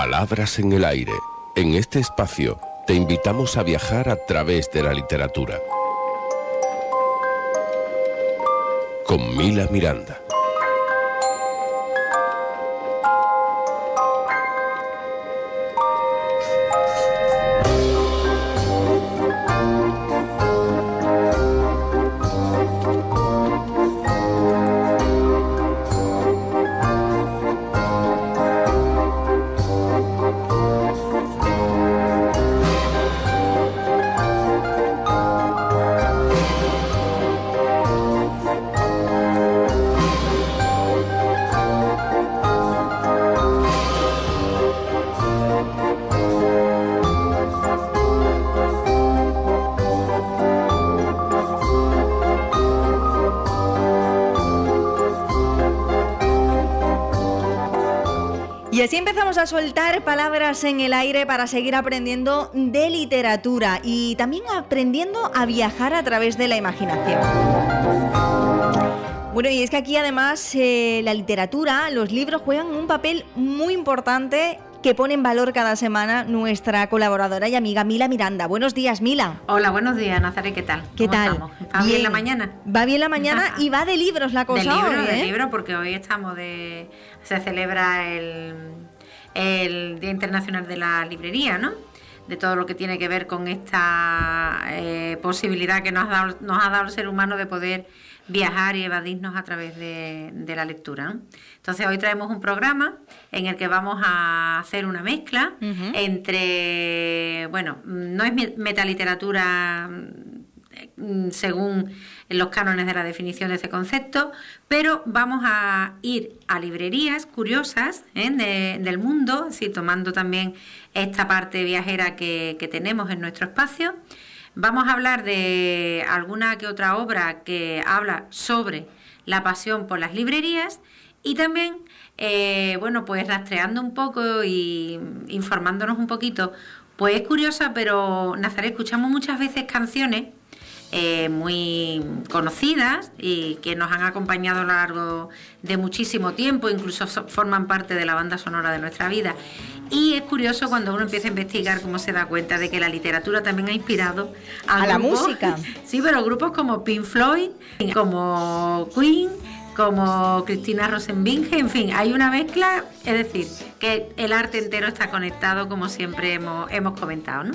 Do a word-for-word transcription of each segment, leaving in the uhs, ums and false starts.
Palabras en el aire. En este espacio te invitamos a viajar a través de la literatura. Con Mila Miranda. Y así empezamos a soltar palabras en el aire para seguir aprendiendo de literatura y también aprendiendo a viajar a través de la imaginación. Bueno, y es que aquí además eh, la literatura, los libros juegan un papel muy importante que pone en valor cada semana nuestra colaboradora y amiga Mila Miranda. Buenos días, Mila. Hola, buenos días, Nazaret, ¿qué tal? ¿Qué ¿Cómo tal? estamos? ¿Va bien. bien la mañana? Va bien la mañana y va de libros la cosa. De libros, hoy, ¿eh? de libros, porque hoy estamos de... se celebra el, el Día Internacional de la Librería, ¿no? De todo lo que tiene que ver con esta eh, posibilidad que nos ha, dado, nos ha dado el ser humano de poder viajar y evadirnos a través de, de la lectura, ¿no? Entonces hoy traemos un programa en el que vamos a hacer una mezcla uh-huh. entre, bueno, no es metaliteratura según los cánones de la definición de ese concepto, pero vamos a ir a librerías curiosas ¿eh? de, del mundo, es decir, tomando también esta parte viajera que, que tenemos en nuestro espacio. Vamos a hablar de alguna que otra obra que habla sobre la pasión por las librerías y también, eh, bueno, pues rastreando un poco y informándonos un poquito. Pues es curiosa, pero Nazaret, escuchamos muchas veces canciones eh, muy conocidas y que nos han acompañado a lo largo de muchísimo tiempo, incluso so- forman parte de la banda sonora de nuestra vida. Y es curioso cuando uno empieza a investigar cómo se da cuenta de que la literatura también ha inspirado a, a grupos, la música. Sí, pero grupos como Pink Floyd, como Queen, como Cristina Rosenbinge, en fin, hay una mezcla, es decir, que el arte entero está conectado, como siempre hemos, hemos comentado, ¿no?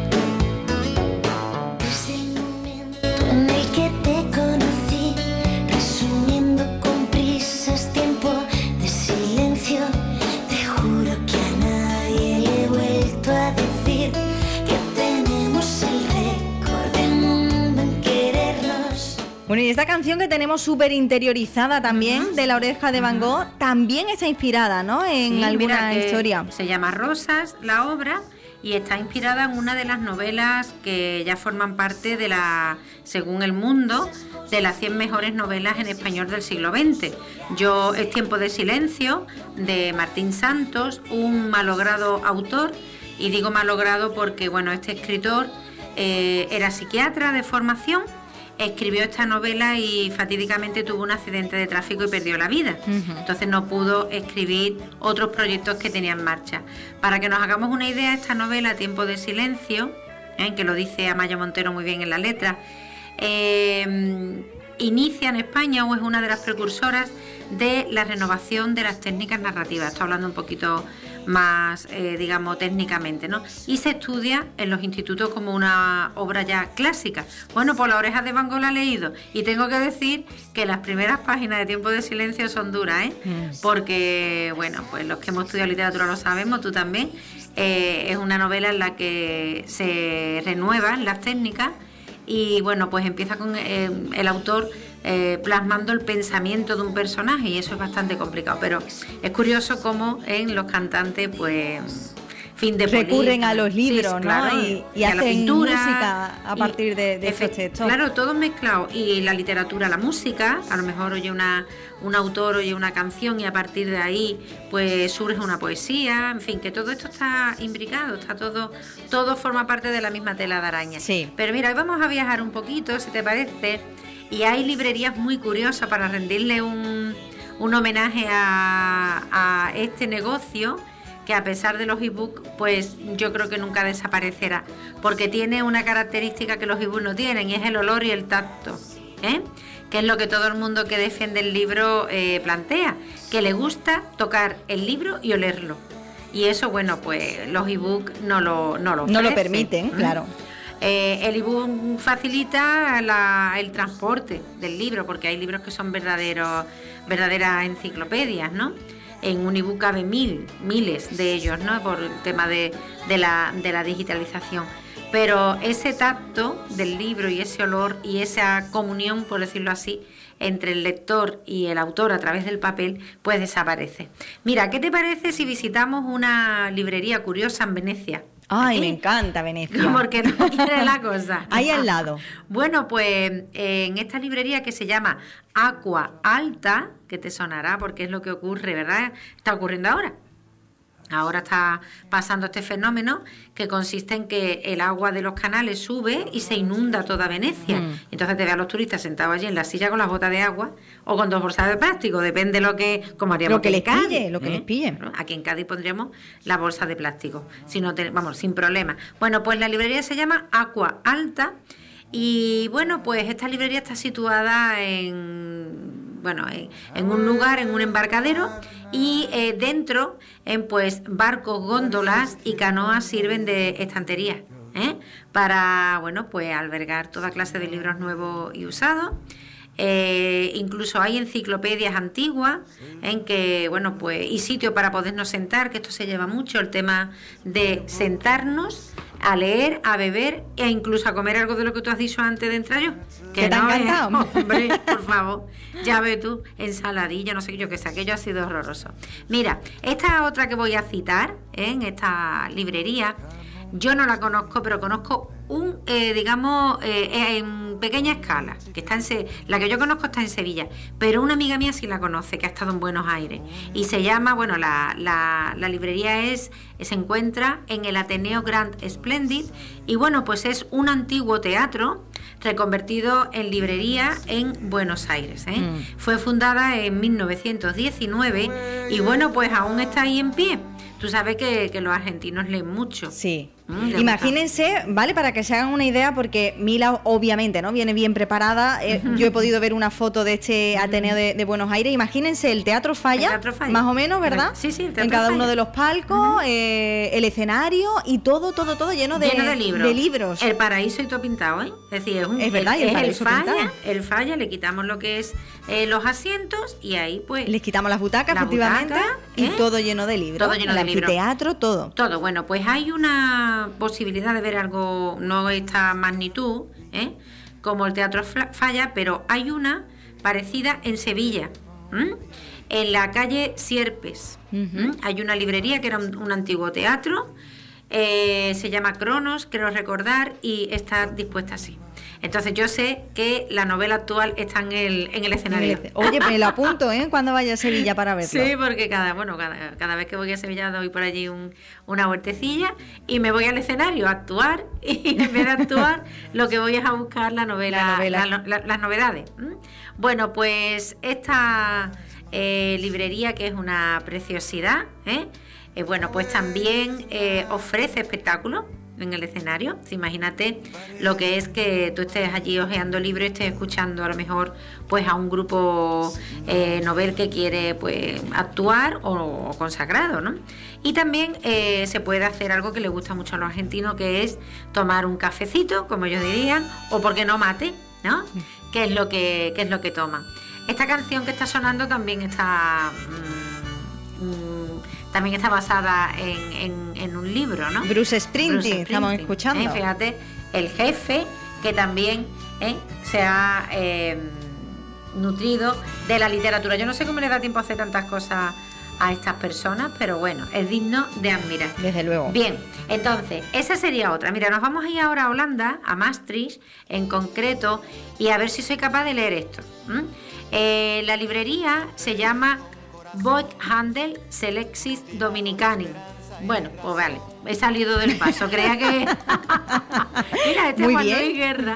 Es el momento en el que te conocí, resumiendo con prisas tiempo de silencio. Te juro que a nadie le he vuelto a decir que tenemos el récord del mundo en querernos. Bueno, y esta canción que tenemos súper interiorizada también, uh-huh. de La Oreja de Van Gogh, también está inspirada, ¿no? En sí, alguna mira, historia. Se llama Rosas, la obra, y está inspirada en una de las novelas que ya forman parte de la, según El Mundo, de las cien mejores novelas en español del siglo veinte. Yo, Es tiempo de silencio, de Martín Santos, un malogrado autor, y digo malogrado porque, bueno, este escritor eh, era psiquiatra de formación, escribió esta novela y fatídicamente tuvo un accidente de tráfico y perdió la vida. Uh-huh. Entonces no pudo escribir otros proyectos que tenía en marcha. Para que nos hagamos una idea, esta novela, Tiempo de silencio, ¿eh? que lo dice Amaia Montero muy bien en la letra, eh, inicia en España o es una de las precursoras de la renovación de las técnicas narrativas. Estoy hablando un poquito más, eh, digamos, técnicamente, ¿no? Y se estudia en los institutos como una obra ya clásica. Bueno, pues La Oreja de Van Gogh la he leído y tengo que decir que las primeras páginas de Tiempo de silencio son duras, ¿eh? Mm. Porque, bueno, pues los que hemos estudiado literatura lo sabemos, tú también. Eh, es una novela en la que se renuevan las técnicas y, bueno, pues empieza con eh, el autor Eh, plasmando el pensamiento de un personaje y eso es bastante complicado, pero es curioso cómo en los cantantes pues fin de recurren política, a los libros, sí, ¿no? claro, y, y, y a hacen la pintura, música a partir de, de estos textos. Claro, todo mezclado, y la literatura, la música, a lo mejor oye una un autor oye una canción y a partir de ahí pues surge una poesía, en fin, que todo esto está imbricado, está todo todo forma parte de la misma tela de araña. Sí. Pero mira, hoy vamos a viajar un poquito, si te parece. Y hay librerías muy curiosas para rendirle un, un homenaje a, a este negocio que a pesar de los ebook, pues yo creo que nunca desaparecerá, porque tiene una característica que los ebook no tienen, y es el olor y el tacto, ¿eh? Que es lo que todo el mundo que defiende el libro eh, plantea, que le gusta tocar el libro y olerlo. Y eso, bueno, pues los ebook no lo no lo ofrecen. No lo permiten, ¿Mm? claro. Eh, el ebook facilita la, el transporte del libro, porque hay libros que son verdaderos verdaderas enciclopedias, ¿no? En un ebook cabe mil, miles de ellos, ¿no? Por el tema de, de, la, de la digitalización. Pero ese tacto del libro y ese olor y esa comunión, por decirlo así, entre el lector y el autor a través del papel, pues desaparece. Mira, ¿qué te parece si visitamos una librería curiosa en Venecia? Ay, ¿Aquí? Me encanta Venecia. Porque no quiere la cosa. Ahí al lado. Bueno, pues en esta librería que se llama Aqua Alta, que te sonará porque es lo que ocurre, ¿verdad? Está ocurriendo ahora. Ahora está pasando este fenómeno que consiste en que el agua de los canales sube y se inunda toda Venecia. Mm. Entonces te ve a los turistas sentados allí en la silla con las botas de agua o con dos bolsas de plástico, depende lo que, como haríamos lo que les Cádiz, pille, lo que ¿eh? les pille. Aquí en Cádiz pondríamos la bolsa de plástico, si no te, vamos, sin problema. Bueno, pues la librería se llama Aqua Alta y bueno, pues esta librería está situada en bueno, en, en un lugar, en un embarcadero, y eh, dentro, en pues barcos, góndolas y canoas sirven de estantería, ¿eh? Para, bueno, pues albergar toda clase de libros nuevos y usados. Eh, incluso hay enciclopedias antiguas en que, bueno, pues, y sitio para podernos sentar, que esto se lleva mucho, el tema de sentarnos a leer, a beber e incluso a comer algo de lo que tú has dicho antes de entrar yo. Que ¿Qué te no ha encantado? Es, hombre, por favor, ya ves tú, ensaladilla, no sé qué, yo que sé, aquello ha sido horroroso. Mira, esta otra que voy a citar, ¿eh? En esta librería, yo no la conozco, pero conozco un, eh, digamos, eh, en pequeña escala, que está en Se- la que yo conozco está en Sevilla, pero una amiga mía sí la conoce, que ha estado en Buenos Aires, y se llama, bueno, la, la, la librería es, se encuentra en el Ateneo Grand Splendid, y bueno, pues es un antiguo teatro reconvertido en librería en Buenos Aires, ¿eh? Mm. Fue fundada en mil novecientos diecinueve, y bueno, pues aún está ahí en pie. Tú sabes que, que los argentinos leen mucho. Sí. Mm, Imagínense, ¿vale? Para que se hagan una idea, porque Mila obviamente no viene bien preparada. Eh, uh-huh. Yo he podido ver una foto de este uh-huh. Ateneo de, de Buenos Aires. Imagínense el Teatro Falla, el Teatro Falla. Más o menos, ¿verdad? Sí, sí. El Teatro en cada Falla. uno de los palcos, uh-huh. eh, el escenario y todo, todo, todo lleno de, lleno de libros. de libros. El paraíso y todo pintado, ¿eh? Es decir, es, un, es verdad, el, y el es paraíso el Falla, pintado. el Falla, le quitamos lo que es eh, los asientos y ahí pues... Les quitamos las butacas, la efectivamente, butaca, y ¿eh? todo lleno de libros. Todo lleno el de libros. anfiteatro, todo. Todo, bueno, pues hay una posibilidad de ver algo, no esta magnitud, ¿eh? Como el Teatro Falla, pero hay una parecida en Sevilla, ¿m? En la calle Sierpes. Uh-huh. Hay una librería que era un, un antiguo teatro, eh, se llama Cronos, creo recordar, y está dispuesta así. Entonces yo sé que la novela actual está en el, en el escenario. Oye, me lo apunto, ¿eh? Cuando vaya a Sevilla para verlo. Sí, porque cada, bueno, cada, cada vez que voy a Sevilla doy por allí un, una vueltecilla y me voy al escenario a actuar, y en vez de actuar lo que voy es a buscar la novela, la novela. La, la, las novedades. Bueno, pues esta eh, librería, que es una preciosidad, ¿eh? Eh, bueno, pues también eh, ofrece espectáculos en el escenario. Imagínate lo que es que tú estés allí hojeando libros y estés escuchando a lo mejor pues a un grupo eh, novel que quiere pues actuar o, o consagrado, ¿no? Y también eh, se puede hacer algo que le gusta mucho a los argentinos, que es tomar un cafecito, como ellos dirían, o por qué no mate, ¿no? Que es lo que, que es lo que toman. Esta canción que está sonando también está mmm, mmm, también está basada en, en, en un libro, ¿no? Bruce Springsteen, estamos escuchando. ¿Eh? Fíjate, el jefe, que también ¿eh? se ha eh, nutrido de la literatura. Yo no sé cómo le da tiempo a hacer tantas cosas a estas personas, pero bueno, es digno de admirar. Desde luego. Bien, entonces, esa sería otra. Mira, nos vamos a ir ahora a Holanda, a Maastricht en concreto, y a ver si soy capaz de leer esto. ¿Mm? Eh, la librería se llama Boekhandel Selectis Dominicani. Bueno, pues vale, he salido del paso. Creía que... Mira, este es Juan Luis Guerra.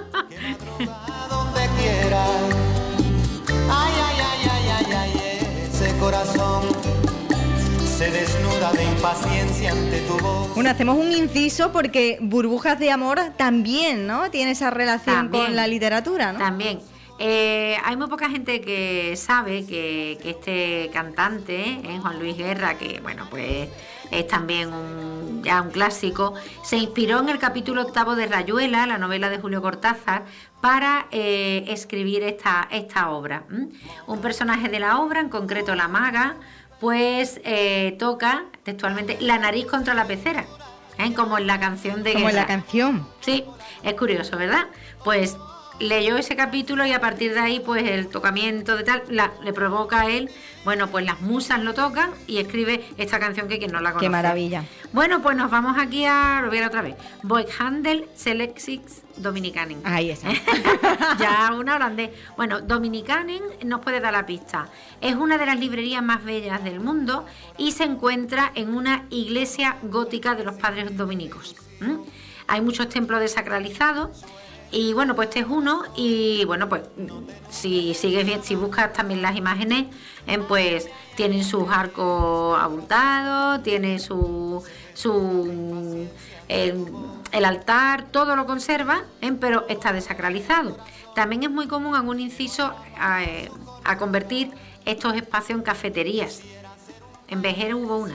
Donde quiera. Ay, ay, ay, ay, ay, ay, ese corazón se desnuda de impaciencia ante tu voz. Bueno, hacemos un inciso porque Burbujas de Amor también, ¿no? Tiene esa relación También, con la literatura, ¿no? También. Eh, hay muy poca gente que sabe que, que este cantante, eh, Juan Luis Guerra, que bueno, pues es también un, ya un clásico, se inspiró en el capítulo octavo de Rayuela, la novela de Julio Cortázar, para eh, escribir esta, esta obra. ¿Mm? Un personaje de la obra, en concreto la maga, pues eh, toca textualmente la nariz contra la pecera, ¿eh? Como en la canción de Como Guerra. en la canción. Sí, es curioso, ¿verdad? Pues leyó ese capítulo y a partir de ahí, pues el tocamiento de tal, la, le provoca a él, bueno, pues las musas lo tocan y escribe esta canción que quien no la conoce. Qué maravilla. Bueno, pues nos vamos aquí a, lo voy a leer otra vez, Boekhandel Selections Dominicanen. Ahí está. Ya una holandés. Bueno, Dominicanen nos puede dar la pista. Es una de las librerías más bellas del mundo y se encuentra en una iglesia gótica de los padres dominicos. ¿Mm? Hay muchos templos desacralizados. Y bueno, pues este es uno. Y bueno, pues si sigues bien, si buscas también las imágenes, eh, pues tienen sus arcos abultados, tiene su su el, el altar, todo lo conserva, eh, pero está desacralizado. También es muy común, en un inciso, a, a convertir estos espacios en cafeterías. En Vejer hubo una.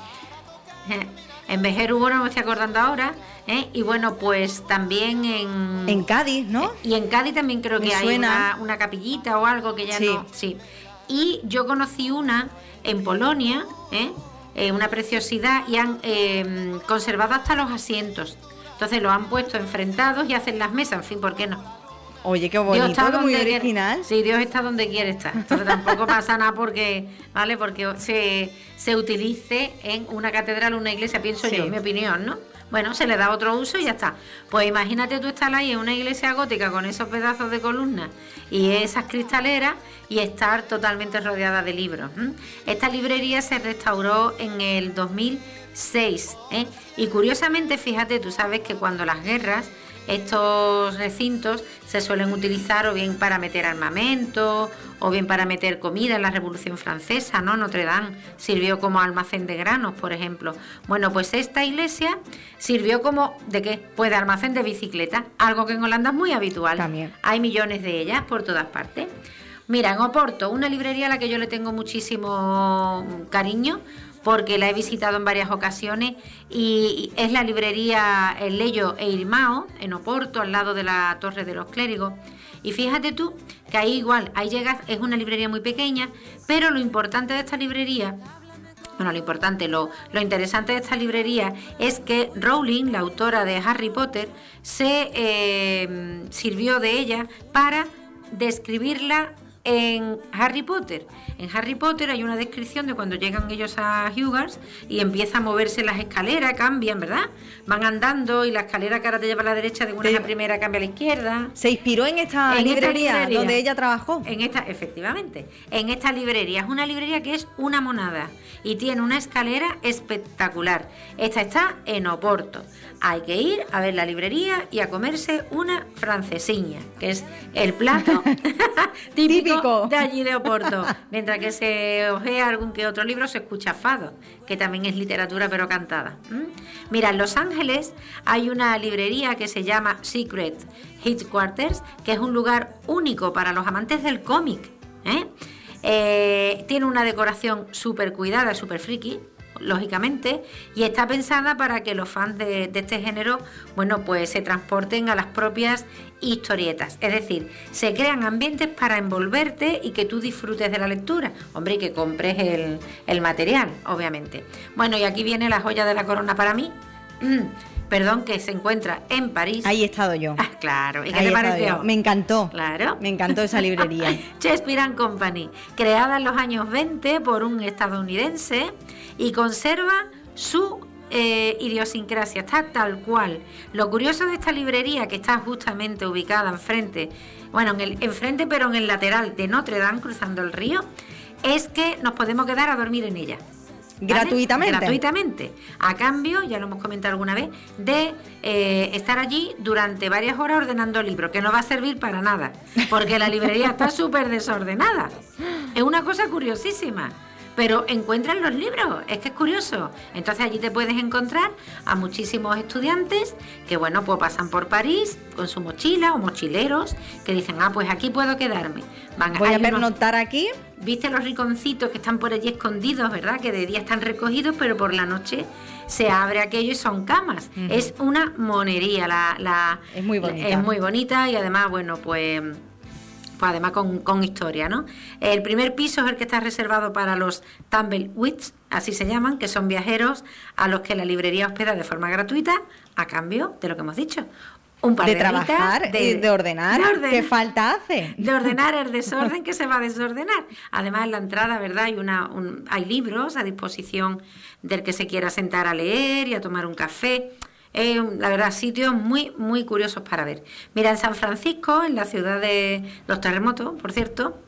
En Vejer hubo una, me estoy acordando ahora. ¿Eh? Y bueno, pues también en... En Cádiz, ¿no? Y en Cádiz también creo Me que suena. hay una, una capillita o algo que ya Sí. no... Sí. Y yo conocí una en Polonia, ¿eh? Eh, una preciosidad, y han eh, conservado hasta los asientos. Entonces los han puesto enfrentados y hacen las mesas, en fin, ¿por qué no? Oye, qué Dios bonito, está que muy donde quiere- original. Sí, Dios está donde quiere estar. Entonces tampoco pasa nada porque, ¿vale? Porque se, se utilice en una catedral o una iglesia, pienso Sí. yo, en mi opinión, ¿no? Bueno, se le da otro uso y ya está. Pues imagínate tú estar ahí en una iglesia gótica con esos pedazos de columnas y esas cristaleras y estar totalmente rodeada de libros. ¿m? Esta librería se restauró en el dos mil seis, ¿eh? Y curiosamente, fíjate, tú sabes que cuando las guerras, estos recintos se suelen utilizar o bien para meter armamento o bien para meter comida. En la Revolución Francesa, ¿no? Notre Dame sirvió como almacén de granos, por ejemplo. Bueno, pues esta iglesia sirvió como, ¿de qué? Pues de almacén de bicicletas, algo que en Holanda es muy habitual. También. Hay millones de ellas por todas partes. Mira, en Oporto, una librería a la que yo le tengo muchísimo cariño, porque la he visitado en varias ocasiones, y es la librería El Leyo e Irmao, en Oporto, al lado de la Torre de los Clérigos. Y fíjate tú que ahí igual, ahí llegas, es una librería muy pequeña, pero lo importante de esta librería, bueno, lo importante, lo, lo interesante de esta librería es que Rowling, la autora de Harry Potter, se eh, sirvió de ella para describirla en Harry Potter. En Harry Potter hay una descripción de cuando llegan ellos a Hogwarts y empieza a moverse las escaleras, cambian, ¿verdad? Van andando y la escalera que ahora te lleva a la derecha, de una a la primera cambia a la izquierda. Se inspiró en esta, En esta librería, librería. donde ella trabajó. En esta, efectivamente, en esta librería. Es una librería que es una monada y tiene una escalera espectacular. Esta está en Oporto. Hay que ir a ver la librería y a comerse una francesiña, que es el plato típico, Típico. de allí de Oporto. Mientras que se ojea algún que otro libro, se escucha fado, que también es literatura pero cantada. ¿Mm? Mira, en Los Ángeles hay una librería que se llama Secret Headquarters, que es un lugar único para los amantes del cómic. ¿eh? Eh, tiene una decoración súper cuidada, súper friki, lógicamente, y está pensada para que los fans de, de este género, bueno, pues se transporten a las propias historietas. Es decir, se crean ambientes para envolverte y que tú disfrutes de la lectura. Hombre, y que compres el, el material, obviamente. Bueno, y aquí viene la joya de la corona para mí. Perdón, que se encuentra en París. Ahí he estado yo. Ah, claro. ¿Y qué Ahí te he estado pareció? yo. Me encantó. Claro. Me encantó esa librería. Shakespeare and Company, creada en los años veinte por un estadounidense y conserva su eh, idiosincrasia, está tal cual. Lo curioso de esta librería, que está justamente ubicada enfrente, bueno, en el enfrente pero en el lateral de Notre Dame, cruzando el río, es que nos podemos quedar a dormir en ella. ¿Vale? Gratuitamente. Gratuitamente. A cambio, ya lo hemos comentado alguna vez, de eh, estar allí durante varias horas ordenando libros, que no va a servir para nada, porque la librería está súper desordenada. Es una cosa curiosísima. pero encuentran los libros, es que es curioso. Entonces allí te puedes encontrar a muchísimos estudiantes que, bueno, pues pasan por París con su mochila o mochileros que dicen, ah, pues aquí puedo quedarme. Van, Voy a unos, pernoctar aquí. ¿Viste los rinconcitos que están por allí escondidos, verdad? Que de día están recogidos, pero por la noche se abre aquello y son camas. Uh-huh. Es una monería. La, la, es muy bonita. Es muy bonita y además, bueno, pues... pues además con, con historia, ¿no? El primer piso es el que está reservado para los Tumblewits, así se llaman, que son viajeros a los que la librería hospeda de forma gratuita a cambio de lo que hemos dicho. Un par de, de trabajar de, y de ordenar, de ordenar. ¿Qué falta hace? De ordenar el desorden que se va a desordenar. Además, en la entrada, ¿verdad? Hay, una, un, hay libros a disposición del que se quiera sentar a leer y a tomar un café. Eh, la verdad, sitios muy, muy curiosos para ver. Mira, en San Francisco, en la ciudad de los terremotos, por cierto,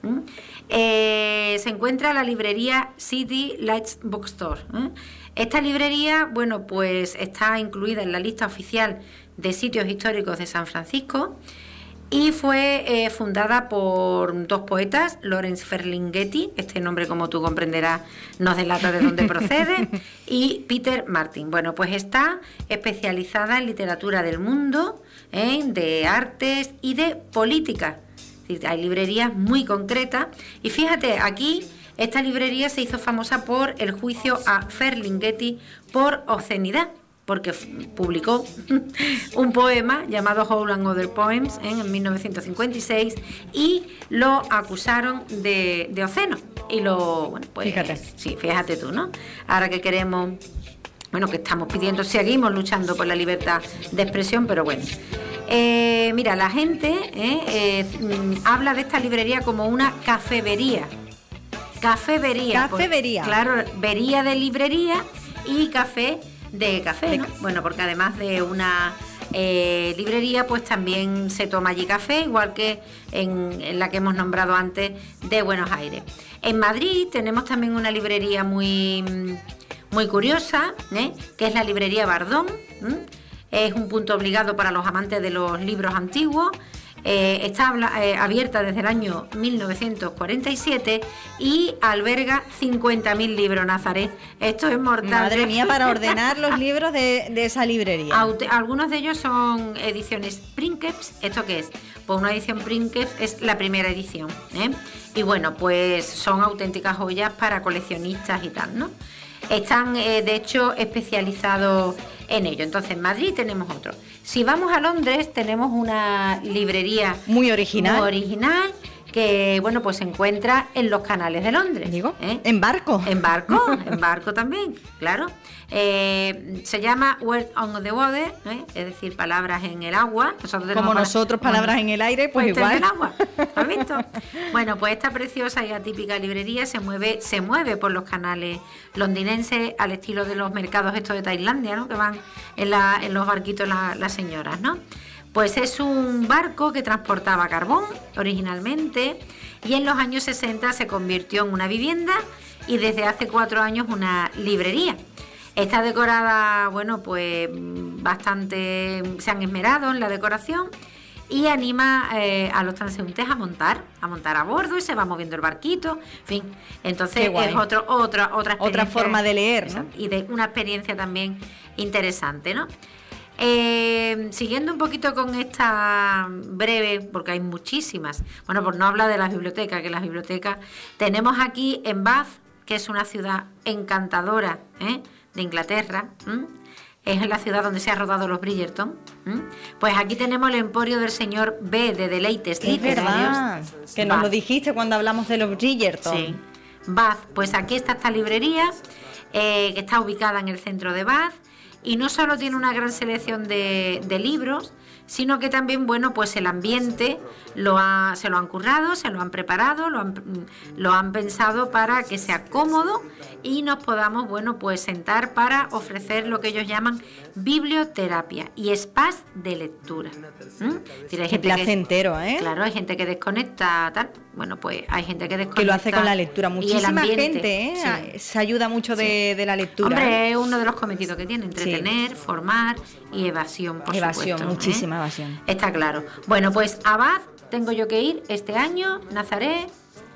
eh, se encuentra la librería City Lights Bookstore. ¿eh? Esta librería, bueno, pues está incluida en la lista oficial de sitios históricos de San Francisco y fue eh, fundada por dos poetas, Lawrence Ferlinghetti, este nombre, como tú comprenderás, nos delata de dónde procede, y Peter Martin. Bueno, pues está especializada en literatura del mundo, ¿eh? de artes y de política. Es decir, hay librerías muy concretas y fíjate, aquí esta librería se hizo famosa por el juicio a Ferlinghetti por obscenidad, porque publicó un poema llamado Whole and Other Poems ¿eh? en mil novecientos cincuenta y seis y lo acusaron de, de obsceno. Y lo, bueno, pues, fíjate. Sí, fíjate tú, ¿no? Ahora que queremos, bueno, que estamos pidiendo, seguimos luchando por la libertad de expresión, pero bueno. Eh, mira, la gente eh, eh, habla de esta librería como una cafevería. Cafevería. Cafevería. Por, claro, vería de librería y café de café, ¿no? Bueno, porque además de una eh, librería, pues también se toma allí café, igual que en, en la que hemos nombrado antes de Buenos Aires. En Madrid tenemos también una librería muy, muy curiosa, ¿eh? que es la librería Bardón. ¿eh? Es un punto obligado para los amantes de los libros antiguos. Eh, está eh, abierta desde el año mil novecientos cuarenta y siete y alberga cincuenta mil libros, Nazaret. Esto es mortal. Madre mía, para ordenar los libros de, de esa librería. Aute algunos de ellos son ediciones Princeps. ¿Esto qué es? Pues una edición Princeps es la primera edición, ¿eh? Y bueno, pues son auténticas joyas para coleccionistas y tal, ¿no? Están, eh, de hecho, especializados en ello. Entonces, en Madrid tenemos otro. Si vamos a Londres, tenemos una librería muy original. Muy original que, bueno, pues se encuentra en los canales de Londres. Digo, ¿eh? ¿en barco? En barco, en barco también, claro. Eh, se llama Words on the Water, ¿eh? es decir, palabras en el agua. Nosotros Como nosotros, palabras bueno, en el aire, pues igual. En el agua, ¿has visto? Bueno, pues esta preciosa y atípica librería se mueve, se mueve por los canales londinenses al estilo de los mercados estos de Tailandia, ¿no? Que van en, la, en los barquitos la, las señoras, ¿no? Pues es un barco que transportaba carbón originalmente y en los años sesenta se convirtió en una vivienda y desde hace cuatro años una librería. Está decorada, bueno, pues bastante, se han esmerado en la decoración y anima eh, a los transeúntes a montar, a montar a bordo y se va moviendo el barquito, en fin. Entonces es otro, otra, otra, otra forma de leer, ¿no? Y de una experiencia también interesante, ¿no? Eh, siguiendo un poquito con esta breve, porque hay muchísimas, bueno, pues no habla de las bibliotecas, que las bibliotecas tenemos aquí en Bath, que es una ciudad encantadora, ¿eh? de Inglaterra, ¿eh? es la ciudad donde se ha rodado los Bridgerton. ¿eh? Pues aquí tenemos el emporio del señor B de Deleites Literarios. Que nos Bath. Lo dijiste cuando hablamos de los Bridgerton. Sí, Bath, pues aquí está esta librería, eh, que está ubicada en el centro de Bath. Y no solo tiene una gran selección de, de libros, sino que también, bueno, pues el ambiente lo ha, se lo han currado, se lo han preparado, lo han, lo han pensado para que sea cómodo y nos podamos, bueno, pues sentar para ofrecer lo que ellos llaman biblioterapia y spas de lectura. ¿Mm? Es decir, hay Qué placentero, que, ¿eh? Claro, hay gente que desconecta, tal. Bueno, pues hay gente que desconecta. Que lo hace con la lectura. Muchísima gente, ¿eh? Sí. Se ayuda mucho de, sí. de la lectura. Hombre, es uno de los cometidos que tiene, entretener, sí. formar y evasión, por evasión, supuesto. Muchísima ¿eh? evasión. Está claro. Bueno, pues a Bath tengo yo que ir este año, Nazaret,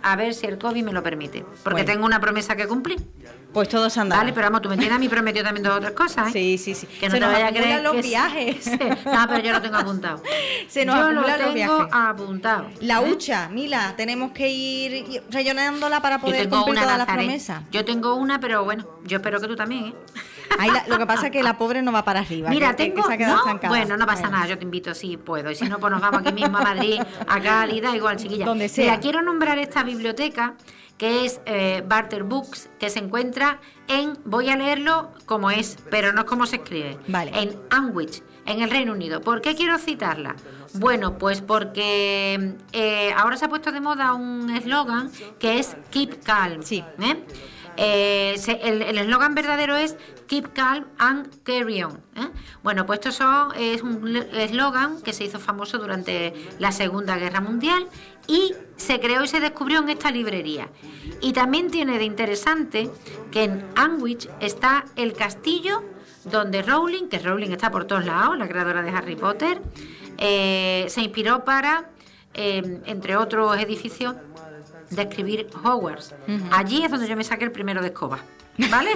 a ver si el COVID me lo permite, porque Bueno. tengo una promesa que cumplir. Pues todo se anda. Vale, pero vamos, tú me entiendes, a mí prometió también dos otras cosas, ¿eh? Sí, sí, sí. Que no Se te nos vaya a acumulan creer los que viajes. sí. No, pero yo lo tengo apuntado. Se nos yo lo acumulan los tengo viajes. apuntado. La ¿eh? hucha, Mila, tenemos que ir rellenándola para Yo poder tengo cumplir una todas las Nazaret. promesas. Yo tengo una, pero bueno, yo espero que tú también, ¿eh? Ahí la- lo que pasa es que la pobre no va para arriba. Mira, que- que tengo. se ha quedado ¿no? estancada. Bueno, no pasa Bueno. nada, yo te invito si puedo. Y si no, pues nos vamos aquí mismo a Madrid, a Cádiz, da igual, chiquilla. Donde sea. Mira, quiero nombrar esta biblioteca que es eh, Barter Books, que se encuentra en. Voy a leerlo como es, pero no es como se escribe. Vale. En Andwich, en el Reino Unido. ¿Por qué quiero citarla? Bueno, pues porque eh, ahora se ha puesto de moda un eslogan que es Keep Calm. Sí. ¿eh? Eh, se- el el eslogan verdadero es Keep Calm and Carry On. ¿eh? Bueno, pues esto son, es un le- eslogan que se hizo famoso durante la Segunda Guerra Mundial y se creó y se descubrió en esta librería. Y también tiene de interesante que en Andwich está el castillo donde Rowling, que Rowling está por todos lados, la creadora de Harry Potter, eh, se inspiró para, eh, entre otros edificios, de escribir Hogwarts. Allí es donde yo me saqué el primero de escoba, ¿vale?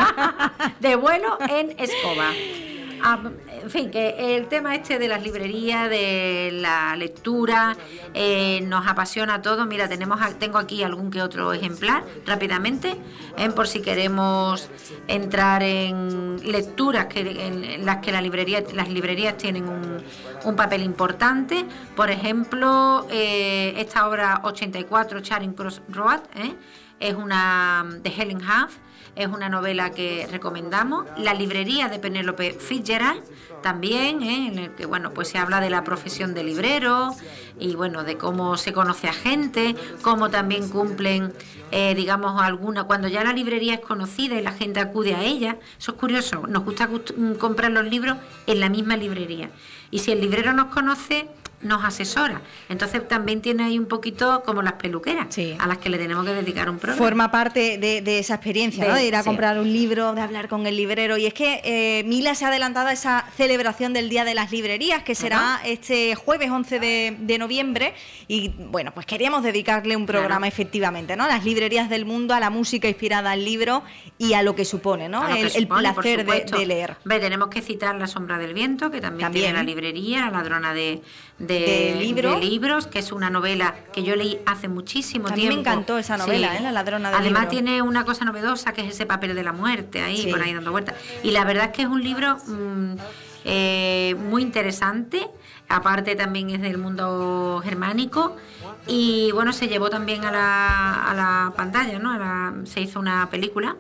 De vuelo en escoba. Ah, en fin, que el tema este de las librerías, de la lectura, eh, nos apasiona a todos. Mira, tenemos, a- tengo aquí algún que otro ejemplar, rápidamente, eh, por si queremos entrar en lecturas que, en las que la librería, las librerías tienen un, un papel importante. Por ejemplo, eh, esta obra ochenta y cuatro, Charing Cross Road, ¿eh? es una de Helen Huff. Es una novela que recomendamos. La librería de Penélope Fitzgerald también, ¿eh? en el que bueno, pues se habla de la profesión de librero y bueno, de cómo se conoce a gente, cómo también cumplen, eh, digamos, alguna, cuando ya la librería es conocida y la gente acude a ella. Eso es curioso, nos gusta gust- comprar los libros en la misma librería. Y si el librero nos conoce, nos asesora. Entonces también tiene ahí un poquito como las peluqueras, Sí. a las que le tenemos que dedicar un programa. Forma parte de, de esa experiencia, De- ¿no? De ir a sí. comprar un libro, de hablar con el librero. Y es que eh, Mila se ha adelantado a esa celebración del Día de las Librerías, que será Ajá. este jueves once de, de noviembre. Y bueno, pues queríamos dedicarle un programa Claro. efectivamente, ¿no? Las librerías del mundo, a la música inspirada al libro y a lo que supone, ¿no? A lo que El, el supone, por placer de, supuesto. de leer. Ve, tenemos que citar La sombra del viento, que también, También. tiene la librería, La ladrona de, de, De libro. de libros, que es una novela que yo leí hace muchísimo A mí tiempo. me encantó esa novela, ¿eh? La ladrona de Además libro. tiene una cosa novedosa, que es ese papel de la muerte ahí, Sí. por ahí dando vueltas. Y la verdad es que es un libro mm, eh, muy interesante. Aparte también es del mundo germánico y bueno, se llevó también a la, a la pantalla, ¿no? A la- se hizo una película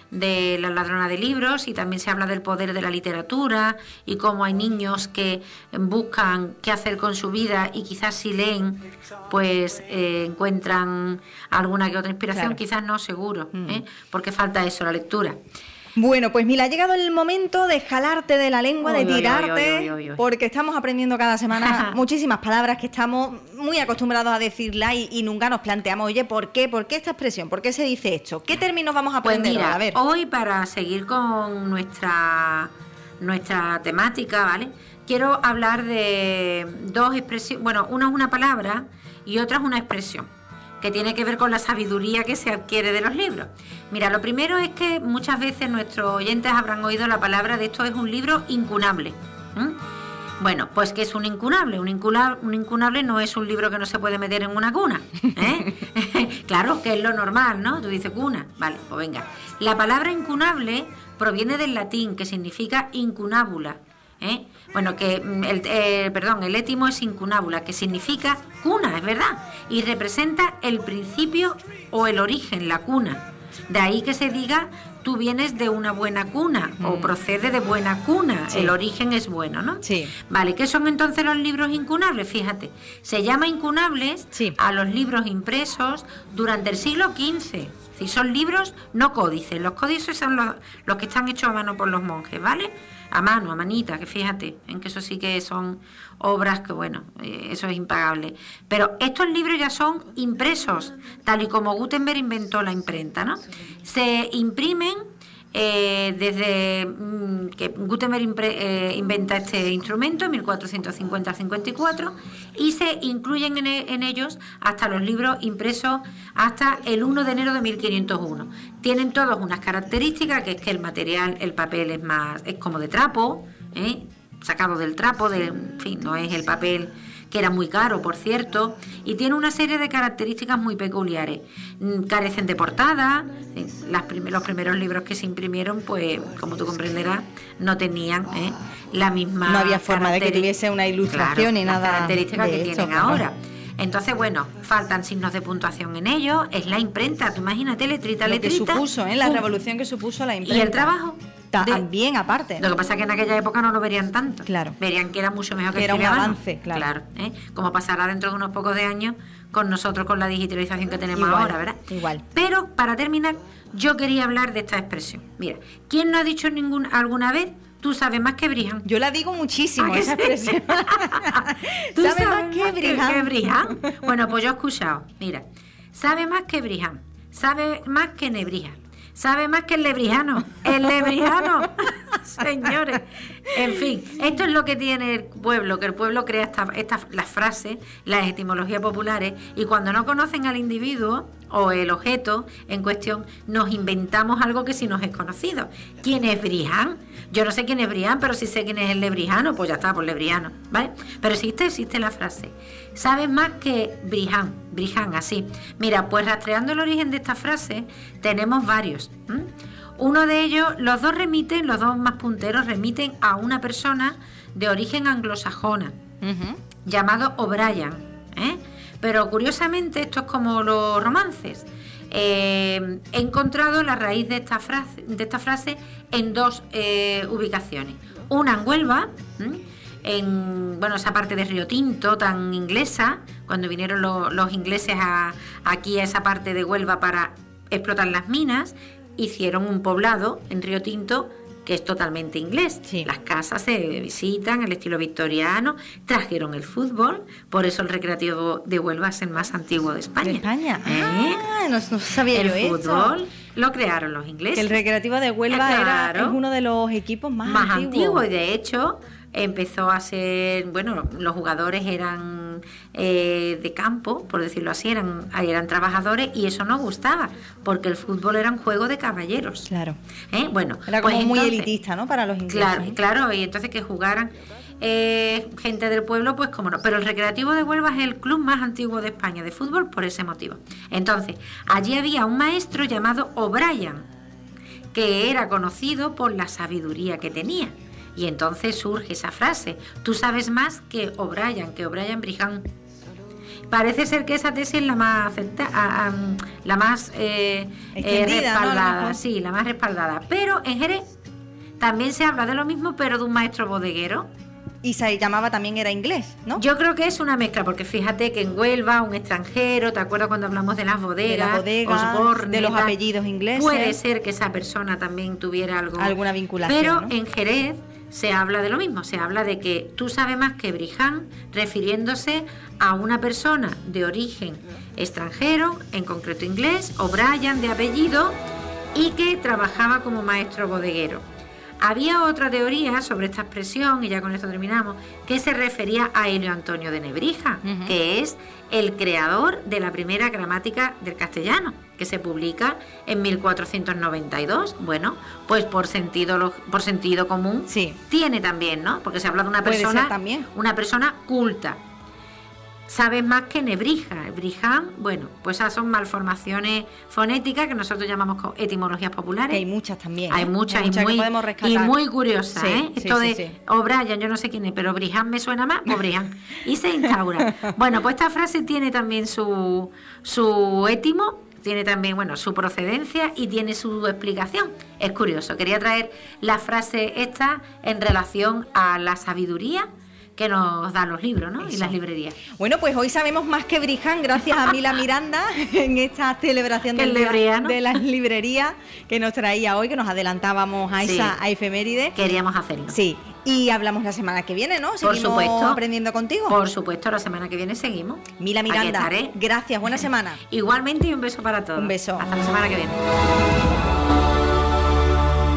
de La ladrona de libros y también se habla del poder de la literatura y cómo hay niños que buscan qué hacer con su vida y quizás si leen pues eh, encuentran alguna que otra inspiración, Claro. quizás no, seguro, ¿eh? Porque falta eso, la lectura. Bueno, pues Mila, ha llegado el momento de jalarte de la lengua, Uy, de uy, tirarte, uy, uy, uy, uy. porque estamos aprendiendo cada semana muchísimas palabras que estamos muy acostumbrados a decirla y, y nunca nos planteamos, oye, ¿por qué? ¿Por qué esta expresión? ¿Por qué se dice esto? ¿Qué términos vamos a Pues aprender? mira, a ver. hoy para seguir con nuestra, nuestra temática, ¿vale? Quiero hablar de dos expresiones, bueno, una es una palabra y otra es una expresión, que tiene que ver con la sabiduría que se adquiere de los libros. Mira, lo primero es que muchas veces nuestros oyentes habrán oído la palabra de esto es un libro incunable. ¿m? Bueno, pues ¿qué es un incunable? Un incunable, un incunable no es un libro que no se puede meter en una cuna. ¿eh? Claro, que es lo normal, ¿no? Tú dices cuna. Vale, pues venga. La palabra incunable proviene del latín, que significa incunábula. ¿eh? Bueno, que mm, el, eh, perdón, el étimo es incunábula, que significa cuna, es verdad, y representa el principio o el origen, la cuna. De ahí que se diga, tú vienes de una buena cuna o procede de buena cuna, Sí. el origen es bueno, ¿no? Sí. Vale, ¿qué son entonces los libros incunables? Fíjate, se llama incunables Sí. a los libros impresos durante el siglo quince. Si son libros no códices, los códices son los, los que están hechos a mano por los monjes, ¿vale? A mano, a manita, que fíjate, en que eso sí que son obras que, bueno, eh, eso es impagable. Pero estos libros ya son impresos, tal y como Gutenberg inventó la imprenta, ¿no? Se imprimen eh, desde mm, que Gutenberg impre, eh, inventa este instrumento en mil cuatrocientos cincuenta al cincuenta y cuatro, y se incluyen en, en ellos hasta los libros impresos hasta el uno de enero de mil quinientos uno. Tienen todos unas características, que es que el material, el papel es más es como de trapo, ¿eh? sacado del trapo, de, en fin, no es el papel que era muy caro, por cierto, y tiene una serie de características muy peculiares. Carecen de portada, las prim- los primeros libros que se imprimieron, pues, como tú comprenderás, no tenían ¿eh? la misma... No había forma de que tuviese una ilustración claro, ni nada las características de que esto, tienen claro. ahora. Entonces, bueno, faltan signos de puntuación en ellos, es la imprenta, tú imagínate, letrita, Lo que letrita. supuso, ¿eh? La pum. revolución que supuso la imprenta. Y el trabajo. de- También, aparte. Lo que pasa es que en aquella época no lo verían tanto. Claro. Verían que era mucho mejor que, Que era un escribir a mano. avance, claro. ¿eh? Como pasará dentro de unos pocos de años con nosotros, con la digitalización que tenemos Igual, ahora, ¿verdad? igual. Pero, para terminar, yo quería hablar de esta expresión. Mira, ¿quién no ha dicho ningún, alguna vez, tú sabes más que Brijan? Yo la digo muchísimo, ¿A que esa sí? expresión. ¿Tú ¿Sabes sabes más que Brijan? que Brijan? Bueno, pues yo he escuchado. Mira, sabe más que Brijan, sabe más que Nebrija, sabe más que el lebrijano, el lebrijano. Señores, en fin, esto es lo que tiene el pueblo, que el pueblo crea esta, esta, las frases, las etimologías populares, y cuando no conocen al individuo o el objeto en cuestión, nos inventamos algo que sí nos es conocido. ¿Quién es Brijan? Yo no sé quién es Brijan, pero sí sé quién es el lebrijano, pues ya está, pues lebrijano, ¿vale? Pero existe, existe la frase. ¿Sabes más que Brijan? Brijan, así. Mira, pues rastreando el origen de esta frase, tenemos varios. ¿m? Uno de ellos, los dos remiten, los dos más punteros remiten a una persona de origen anglosajona, Ujú. llamado O'Brien, ¿eh? Pero curiosamente esto es como los romances. Eh, he encontrado la raíz de esta frase, de esta frase en dos eh, ubicaciones. Una en Huelva, ¿m? en bueno esa parte de Río Tinto tan inglesa, cuando vinieron lo- los ingleses a, aquí a esa parte de Huelva para explotar las minas, hicieron un poblado en Río Tinto que es totalmente inglés. Sí. Las casas se visitan, el estilo victoriano, trajeron el fútbol, por eso el Recreativo de Huelva es el más antiguo de España. ¿De España? ¿Eh? Ah, no, no sabía El yo esto. fútbol lo crearon los ingleses. Que el Recreativo de Huelva Ah, era, claro. es uno de los equipos más, más antiguos. antiguo, y de hecho empezó a ser, bueno, los jugadores eran eh, de campo, por decirlo así, eran, eran trabajadores, y eso no gustaba, porque el fútbol era un juego de caballeros. Claro. ¿Eh? Bueno, Era como pues muy entonces- elitista, ¿no? Para los ingleses. Claro, claro, y entonces que jugaran eh, gente del pueblo, pues como no. Pero el Recreativo de Huelva es el club más antiguo de España de fútbol por ese motivo. Entonces, allí había un maestro llamado O'Brien, que era conocido por la sabiduría que tenía. Y entonces surge esa frase: tú sabes más que O'Brien, que O'Brien Brijan. Parece ser que esa tesis es la más acepta, a- a- la más eh, eh, Extendida, ¿no? A lo respaldada, mejor. sí, la más respaldada. Pero en Jerez también se habla de lo mismo, pero de un maestro bodeguero. Y se llamaba también, era inglés, ¿no? Yo creo que es una mezcla, porque fíjate que en Huelva, un extranjero, ¿te acuerdas cuando hablamos de las bodegas? De las bodegas, Osborne, de los tal? apellidos ingleses. Puede ser que esa persona también tuviera algo, Alguna vinculación, Pero ¿no? en Jerez se habla de lo mismo, se habla de que tú sabes más que Brijan, refiriéndose a una persona de origen extranjero, en concreto inglés, O'Brien de apellido, y que trabajaba como maestro bodeguero. Había otra teoría sobre esta expresión, y ya con esto terminamos, que se refería a Helio Antonio de Nebrija, Ujú. que es el creador de la primera gramática del castellano, que se publica en mil cuatrocientos noventa y dos. Bueno, pues por sentido lo- por sentido común Sí. tiene también, ¿no? Porque se habla de una Puede persona, ser también. una persona culta. Sabes más que Nebrija. Brijan, bueno, pues esas son malformaciones fonéticas que nosotros llamamos co- etimologías populares. Que hay muchas también. Hay ¿eh? muchas, Hay y, muy, que podemos rescatar. y muy curiosas, Sí, ¿eh? sí, Esto sí, de sí. O'Brien, yo no sé quién es, pero Brijan me suena más, pues Brijan. Y se instaura. Bueno, pues esta frase tiene también su, su étimo, tiene también, bueno, su procedencia y tiene su explicación. Es curioso. Quería traer la frase esta en relación a la sabiduría que nos dan los libros, ¿no? Y Eso. las librerías. Bueno, pues hoy sabemos más que Brijan gracias a Mila Miranda en esta celebración Que del el día libriano. de las librerías que nos traía hoy, que nos adelantábamos a Sí. esa a efeméride. Queríamos hacerlo. Sí, y hablamos la semana que viene, ¿no? Por Seguimos supuesto. aprendiendo contigo. Por supuesto, la semana que viene seguimos. Mila Aquí Miranda, estaré. gracias, buena semana. Igualmente, y un beso para todos. Un beso. Hasta la semana que viene.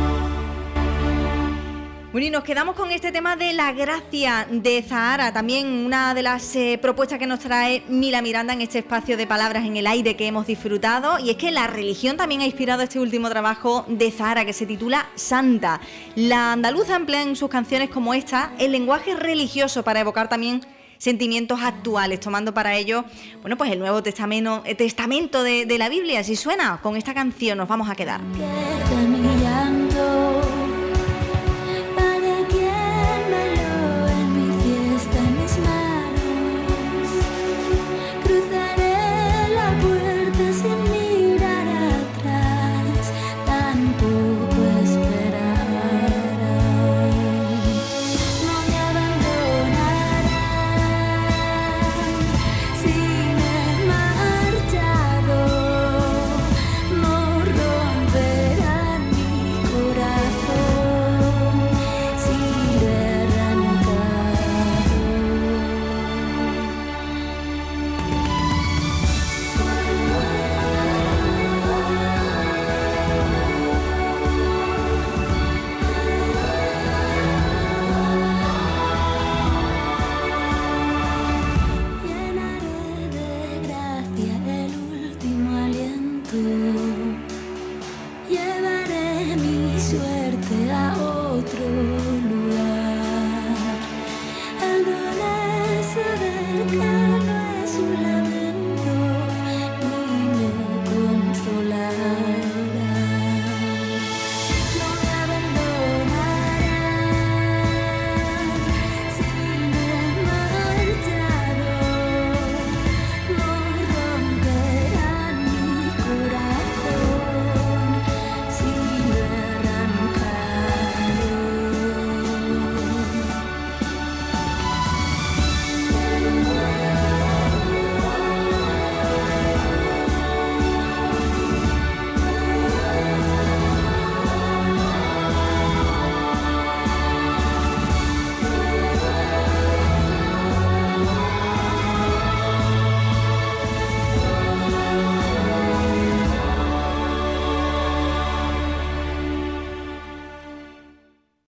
Bueno, y nos quedamos con este tema de la gracia de Zahara, también una de las eh, propuestas que nos trae Mila Miranda en este espacio de Palabras en el Aire que hemos disfrutado, y es que la religión también ha inspirado este último trabajo de Zahara, que se titula Santa. La andaluza emplea en sus canciones como esta el lenguaje religioso para evocar también sentimientos actuales, tomando para ello, bueno, pues el Nuevo Testamento, el testamento de, de la Biblia. Si suena con esta canción nos vamos a quedar. Que de mí